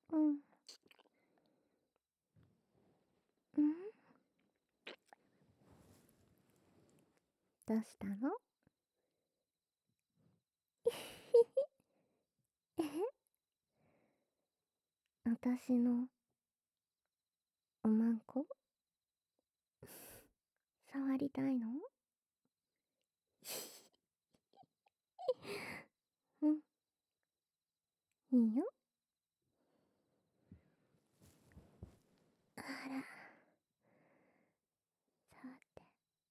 うん。うん。どうしたの？え私のおまんこ触りたいの？うん、いいよ。あら、触って。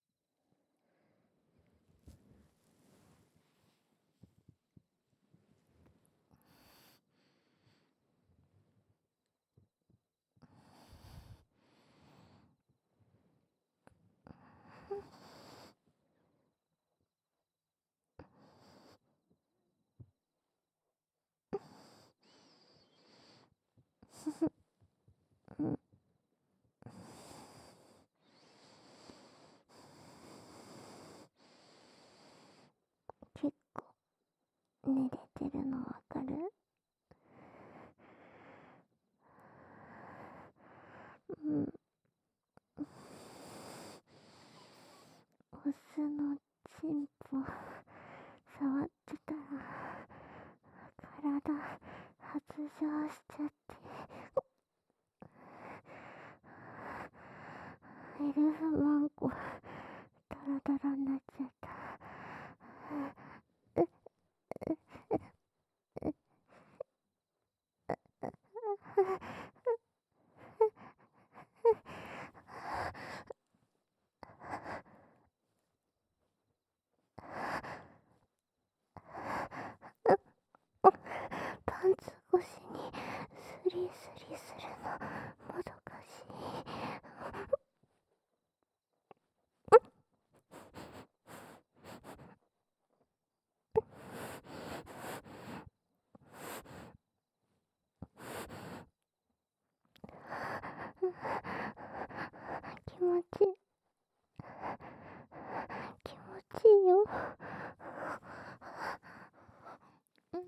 うん、結構寝れてるのわかる？うん。オスのチンポ触ってたら体発情しちゃって、エルフマンコダラダラになっちゃった。パンツ越しにスリスリするのもどかしい。気持ちいい。気持ちいいよ。うん。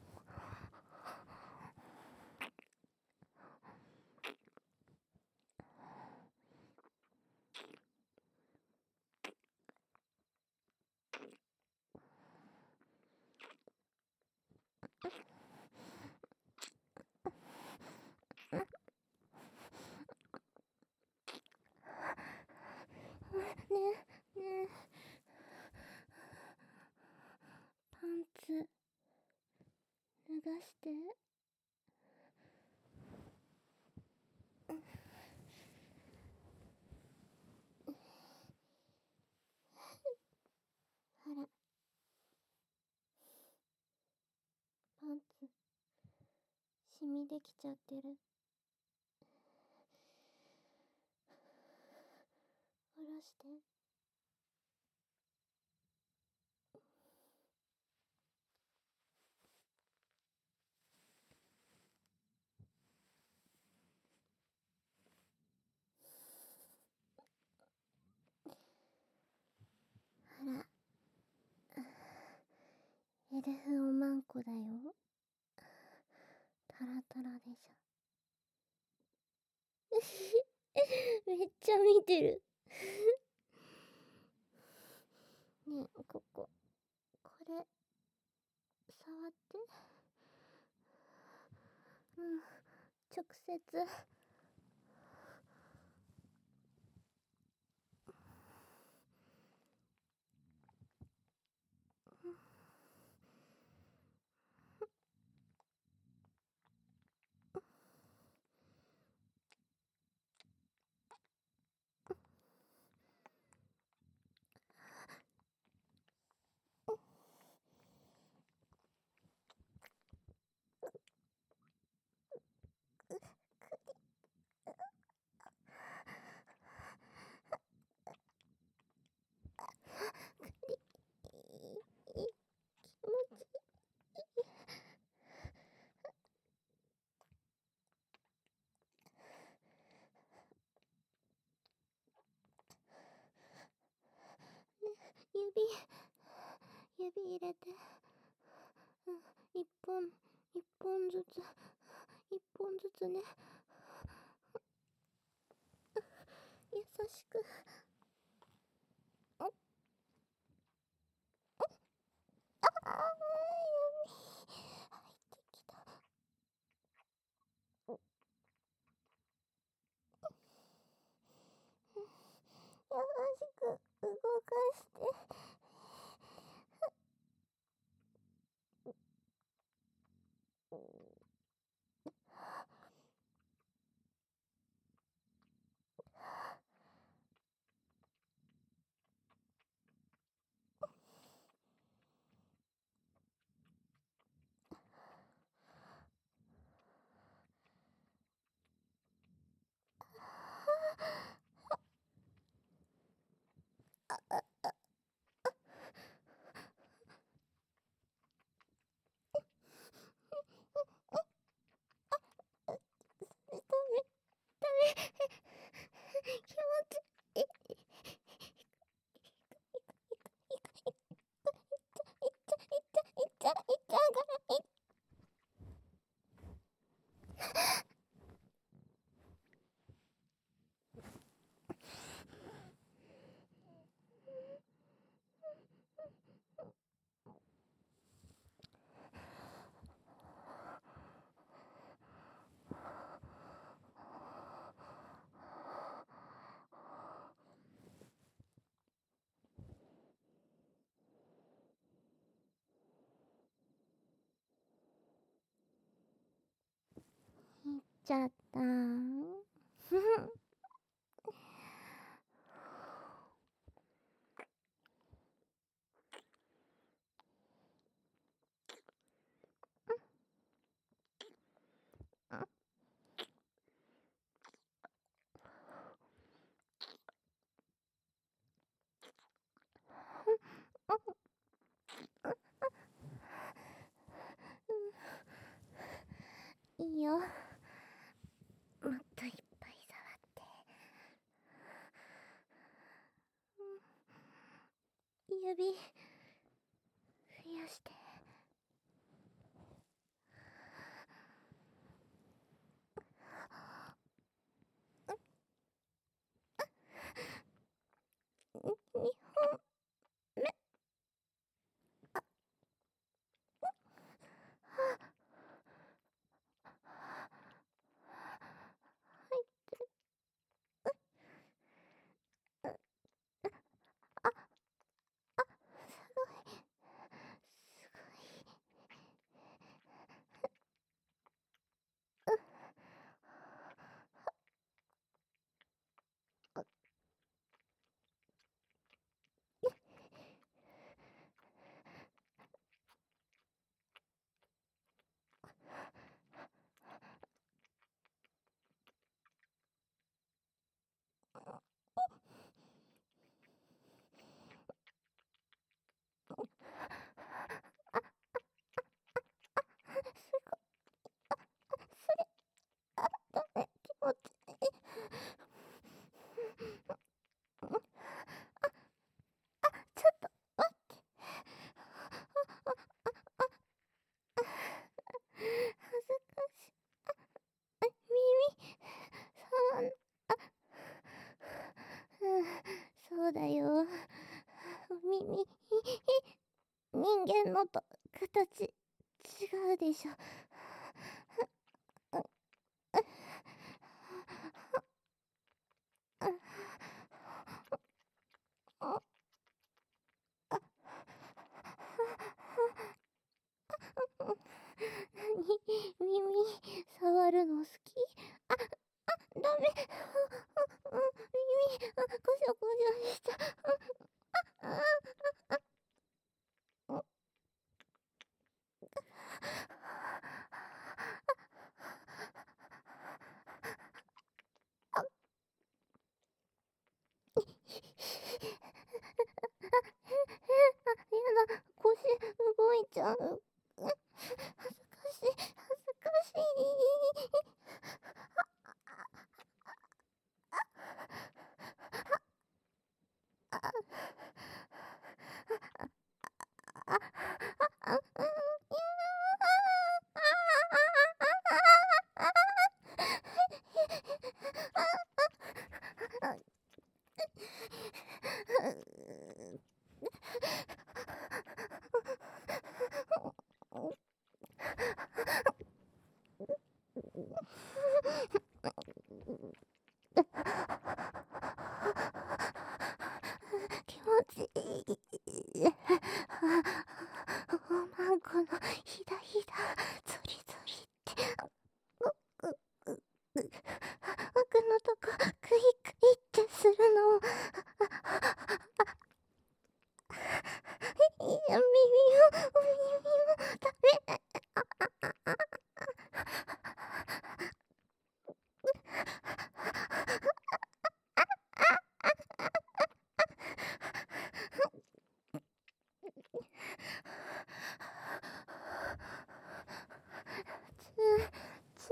ねえねえ、パンツ脱がして。あら、パンツシミできちゃってる。下ろして。あら、エルフおまんこだよ。タラタラでしょ。めっちゃ見てる。ねえ、これ触って。うん、直接。気持ちいい。指入れて。うん、一本ずつ一本ずつね、優しく。ああ、闇入ってきた。優しく動かして。ダメ、ダメ。気持ちいい。いっちゃうから。いっちゃったいいよ。もっといっぱい触って。指増やして。2本目。入ってる。あ、すごい。すごい。ダメ、気持ちいい。ちょっと待って。恥ずかしい。耳、触ん、そうだよ。耳、人間のと形、違うでしょ。耳、触るの好き？ダメ。耳、こしょこしょしちゃう。やだ、腰動いちゃう。恥ずかしい、恥ずかしい。 気持ちいい。おまんこのひだひだ、ゾリゾリって、奥のとこクイクイってするの。いや、耳もダメ。つ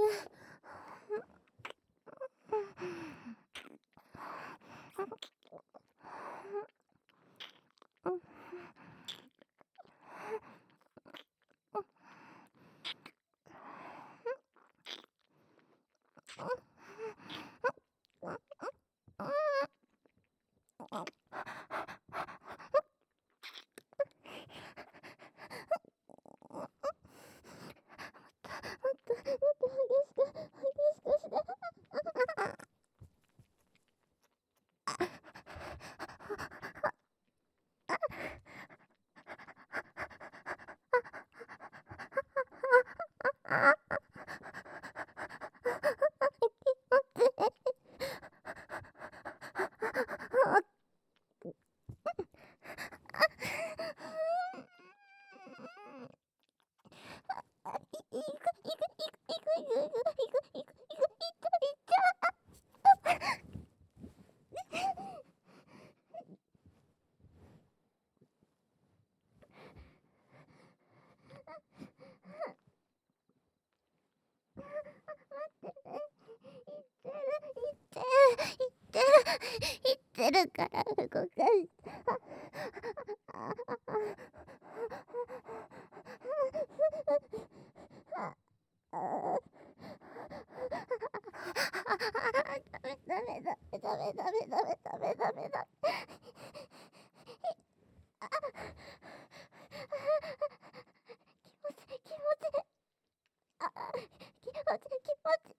言ってるから動かして。ダメダメダメダメダメダメダメダメ。気持ち気持ち気持ち気持ち。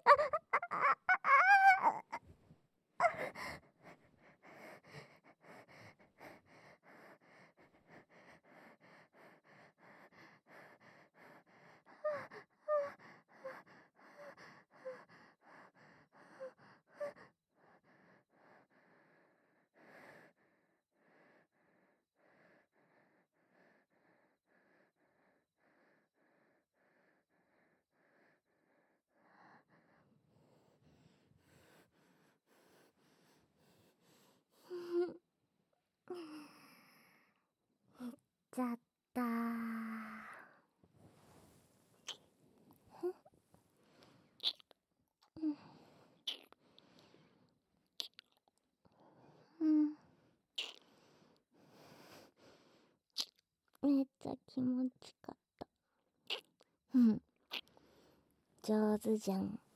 ちゃっためっちゃ気持ちかった。上手じゃん。